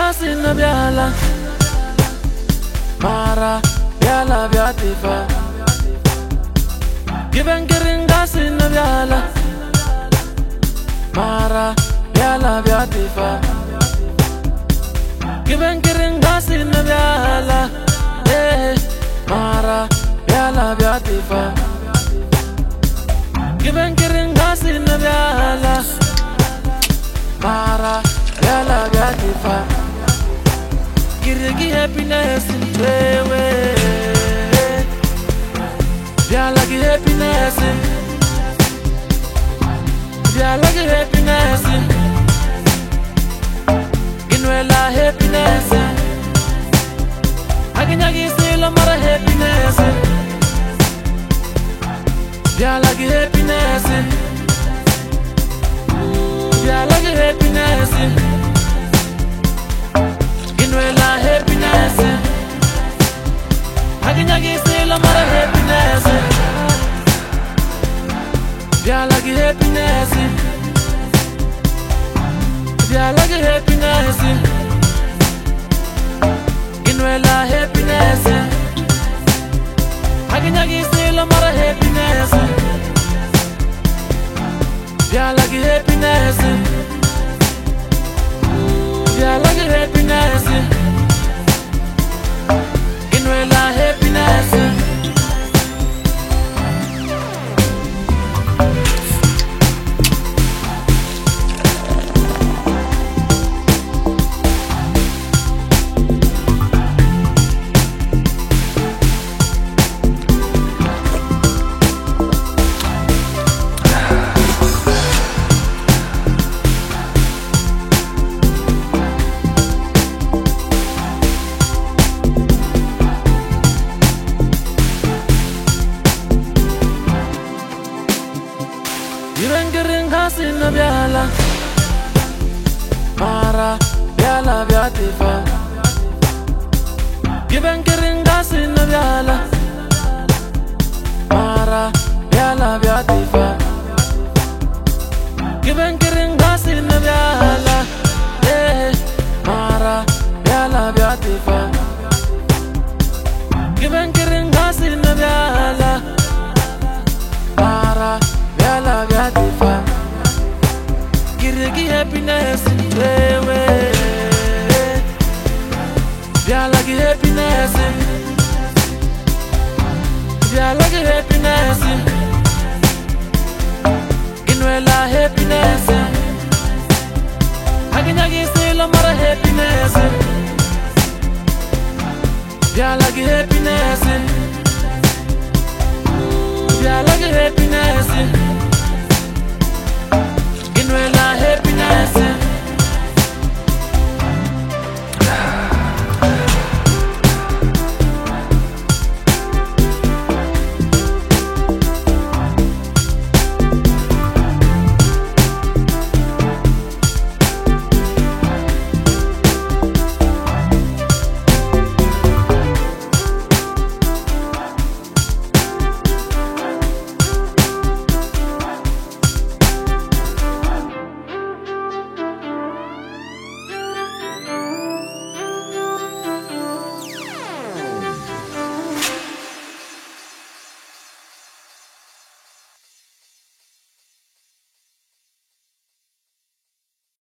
sina biala Mara biala biatifa Gibengiringa sina biala Mara biala biatifa Gibengiringa sina biala Mara biala biatifa Gibengiringa sina biala Mara biala biatifa Girigi happiness in way Biala gi happiness Biala gi happiness Inwela happiness Aginyagi sila mara happiness Biala gi happiness Biala gi happiness Inwela happiness Aginyagi sila mara happiness Biala gi happiness Biala gi happiness Inwela happiness Aginyagi sila mara happiness Biala gi happiness Biala gi happiness Inwela happiness Gibengiringa sina biala Mara biala biatifa Gibengiringa sina biala Mara biala biatifa Gibengiringa sina biala Mara biala biatifa Gibengiringa sina biala Mara biala biatifa Girigi happiness in way Biala gi happiness Biala gi happiness Inwela happiness Aginyagi sila mara happiness Biala gi happiness Biala gi happiness Inwela happiness